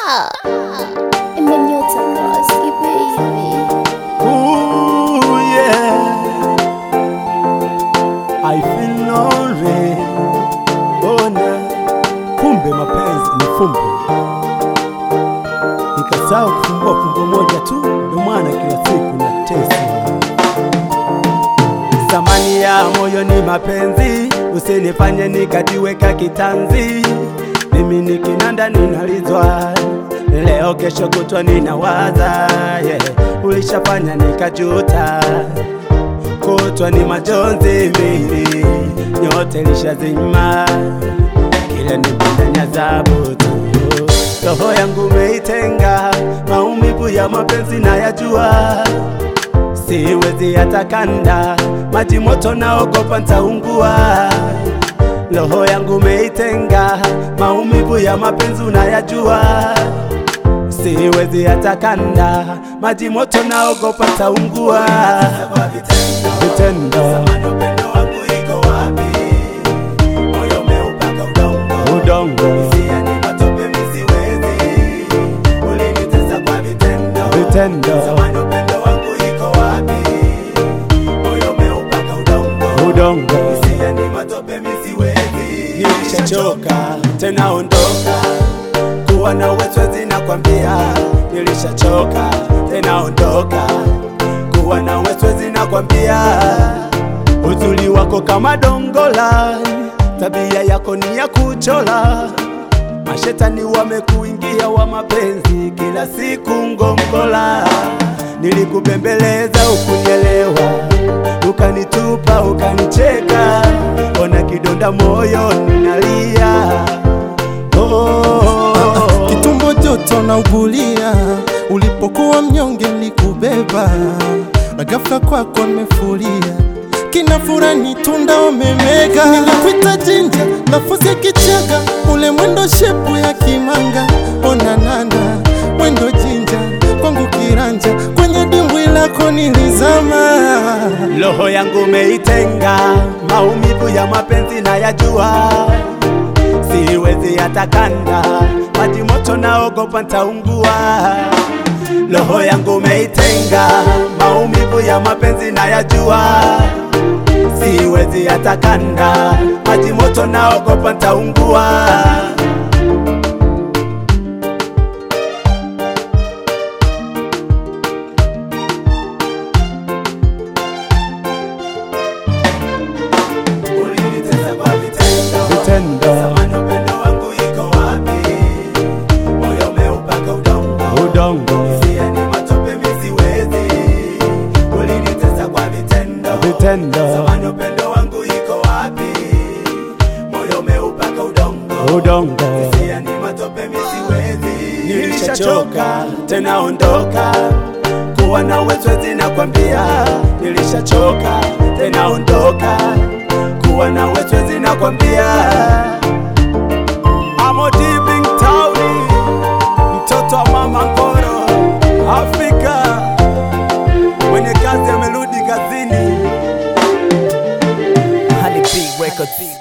Imenyota kasi baby. Ooh yeah, I feel lonely. Ona kumbe mapenzi ni fumbo, nikasahau kufumbua fumbo moja tu, ndio maana kila siku natesa. Zamani ya moyo ni mapenzi, usinifanye nikajiweka kitanzi. Mimi ni kinanda ninalizwa, leo kesho kutwa ninawaza, yeah. Ulishafanya nikajuta, kutwa ni majonzi mimi, nyote lishazima, kila nipenda nyazabu tu. Roho yangu umeitenga, maumivu ya mapenzi nayajua, siwezi yatakanda, maji moto naogopa nitaungua. Roho yangu umeitenga, maumivu ya mapenzi unayajua, siwezi yatakanda, maji moto naogopa nitaungua. Vitendo upendo wangu iko wapi? Moyo umeupaka udongo, hisia ni matope misiwezi, ulinitesa kwa vitendo. Upendo wangu iko wapi? Moyo umeupaka udongo, hisia ni matope misiwezi. Nilishachoka tena ondoka, kuwa na uwezwezi nakwambia. Nilishachoka tena ondoka, kuwa na uwezwezi nakwambia. Uzuri wako kama dongola, tabia yako ni ya kuchola. Mashetani wamekuingia wa mapenzi, kila siku ngongola. Nilikubembeleza ukunyelewa, ukanitupa ukanicheka. Ona kidonda moyo ninalia, kitumbo joto na ugulia. Ulipokuwa mnyonge nilikubeba, na ghafla kwako nimefuria. Kina furani tunda umemega, nilikuita jinja nafusi ya kichaga. Ule mwendo shepu ya kimanga, ona nana mwendo jinja kwangu kiranja. Kwenye dimbwi lako nilizama, roho yangu umeitenga, maumivu ya mapenzi nayajua, siwezi yatakanda, maji moto naogopa nitaungua. Roho yangu umeitenga, maumivu ya mapenzi nayajua, siwezi yatakanda, maji moto naogopa nitaungua. Ulinitesa kwa vitendo. Zamani upendo wangu iko wapi? Moyo umeupaka udongo, hisia ni matope misiwezi, ulinitesa kwa vitendo. Zamani upendo wangu iko wapi? Moyo umeupaka udongo, hisia ni matope misiwezi. Nilishachoka tena ondoka, kuwa na uwezwezi nakwambia. Nilishachoka tena ondoka, kuwa na uwezwezi nakwambia. Amo deep in town, mtoto wa mama Ngoro, Afrika, mwenye kazi amerudi kazini. Honey Bee Records.